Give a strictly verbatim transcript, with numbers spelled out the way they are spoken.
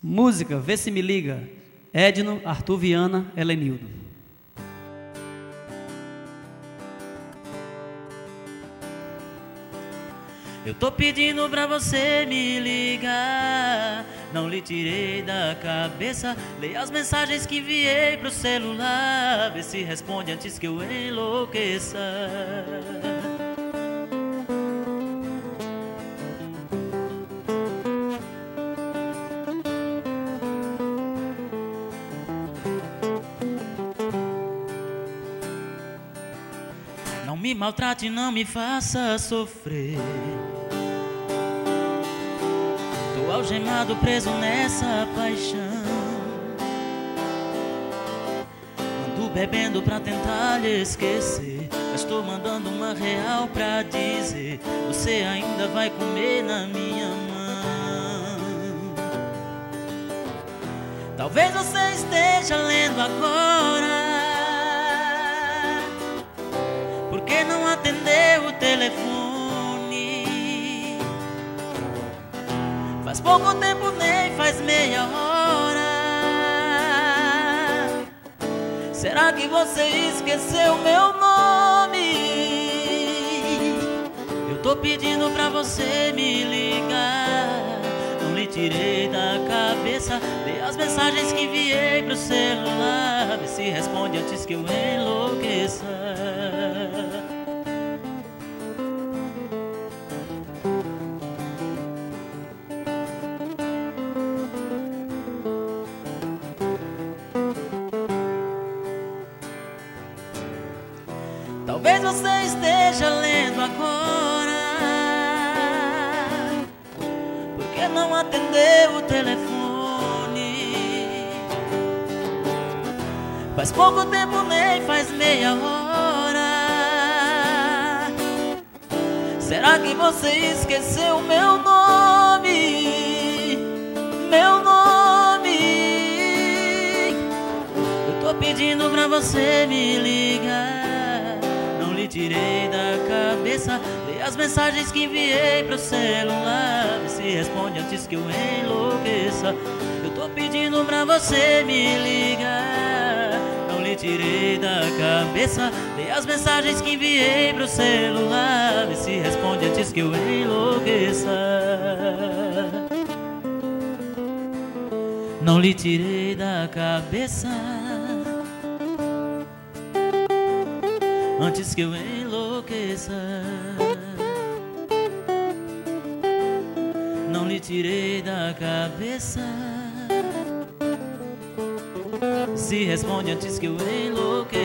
Música, Vê Se Me Liga, Edno, Arthur Viana, Helenildo. Eu tô pedindo pra você me ligar, não lhe tirei da cabeça. Leia as mensagens que enviei pro celular, vê se responde antes que eu enlouqueça. Não me maltrate, não me faça sofrer. Tô algemado, preso nessa paixão. Ando bebendo pra tentar lhe esquecer, mas tô mandando uma real pra dizer: você ainda vai comer na minha mão. Talvez você esteja lendo agora, porque não atendeu o telefone. Faz pouco tempo, nem faz meia hora. Será que você esqueceu meu nome? Eu tô pedindo pra você me ligar, não lhe tirei da cabeça. Lê as mensagens que enviei pro celular, vê se responde antes que eu enlouqueça. Talvez você esteja lendo agora, porque não atendeu o telefone. Faz pouco tempo, nem faz meia hora. Será que você esqueceu meu nome? Meu nome. Eu tô pedindo pra você me ligar, não lhe tirei da cabeça. Lê as mensagens que enviei pro celular, vê se responde antes que eu enlouqueça. Eu tô pedindo pra você me ligar, não lhe tirei da cabeça. Lê as mensagens que enviei pro celular, vê se responde antes que eu enlouqueça. Não lhe tirei da cabeça, antes que eu enlouqueça. Não lhe tirei da cabeça, se responde antes que eu enlouqueça.